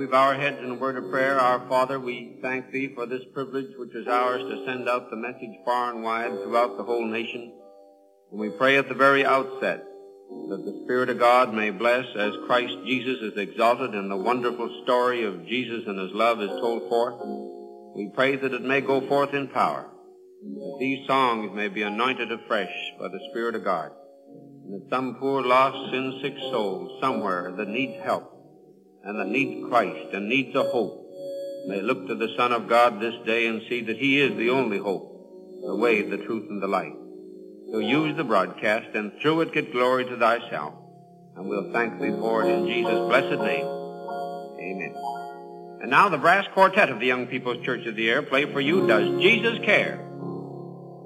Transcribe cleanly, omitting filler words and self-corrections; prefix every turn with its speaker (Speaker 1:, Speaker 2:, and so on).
Speaker 1: we bow our heads in a word of prayer? Our Father, we thank Thee for this privilege which is ours to send out the message far and wide throughout the whole nation. And we pray at the very outset that the Spirit of God may bless as Christ Jesus is exalted and the wonderful story of Jesus and His love is told forth. We pray that it may go forth in power, that these songs may be anointed afresh by the Spirit of God, and that some poor, lost, sin-sick soul somewhere that needs help and that needs Christ and needs a hope may look to the Son of God this day and see that He is the only hope, the way, the truth, and the light. So use the broadcast and through it get glory to Thyself. And we'll thank Thee for it in Jesus' blessed name. Amen. And now the brass quartet of the Young People's Church of the Air play for you, Does Jesus Care?